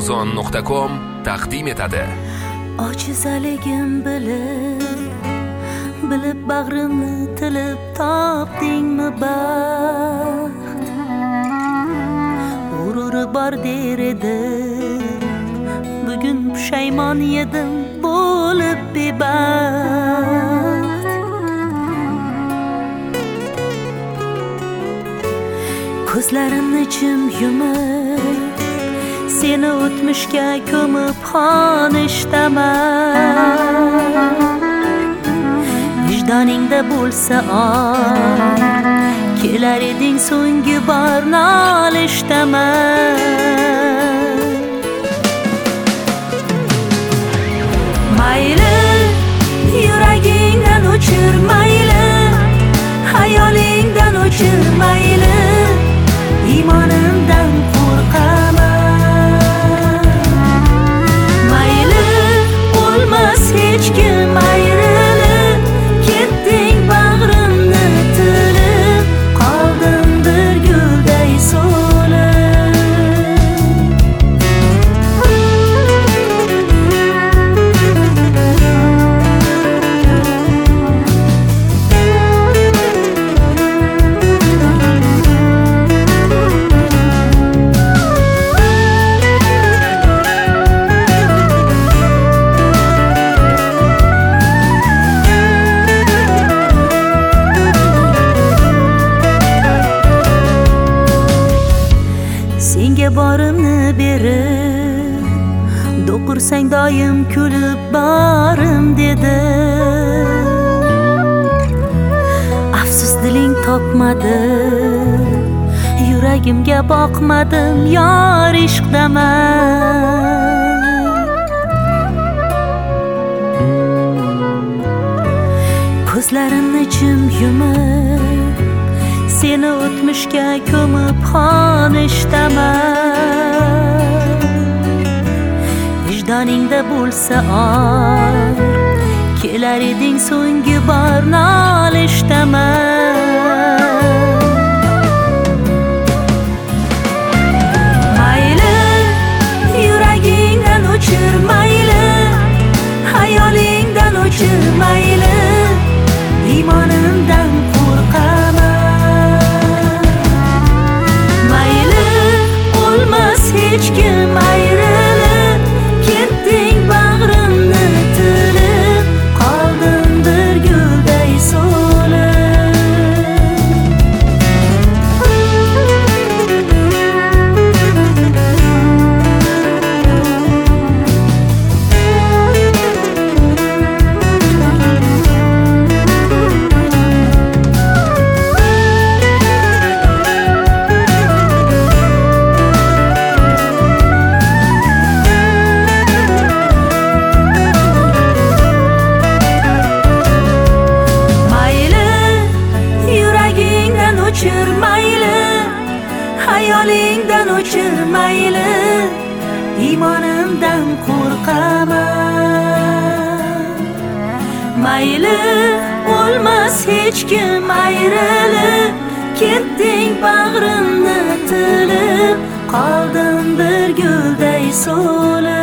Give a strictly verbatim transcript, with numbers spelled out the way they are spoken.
amazon nuqta com taqdim etadi. Ojizaligim bilib, bilib bag'rimni tilib topdingmi baxt? G'ururi bor der edi, bugun pushaymon yedim bo'lib bebaxt. Ko'zlarimni jim yumib, seni o'tmishga ko'mib xonishdaman. Vijdoningda bo'lsa or, kelar eding so'nggi bor nolishdaman. Mayli yuragingdan o'chir, mayli xayolingdan o'chir, mayli iymonimdan qo'rqaman. Mayli bo'lmas hech kim ayrilib, ketding bag'rimni tilib, qoldim bir gulday senga borimni berib, do'qirsang doim kulib borim dedi. Afsus diling topmadi, yuragimga boqmadim, yor ishqdaman. Ko'zlarimni jim yumib, seni o'tmishga ko'mib xonishdaman. Vijdoningda bo'lsa or, kelar eding so'nggi bor nolishdaman. Mayli yuragingdan o'chir, mayli xayolingdan o'chir, mayli iymonimdan qo'rqaman. Mayli bo'lmas hech kim ayrilib, ketding bag'rimni tilib, qoldim bir gulday xayolingdan o'chir, mayli iymonimdan qo'rqaman. Mayli bo'lmas hech kim ayrilib, ketding bag'rimni tilib, qoldim bir gulday so'lib.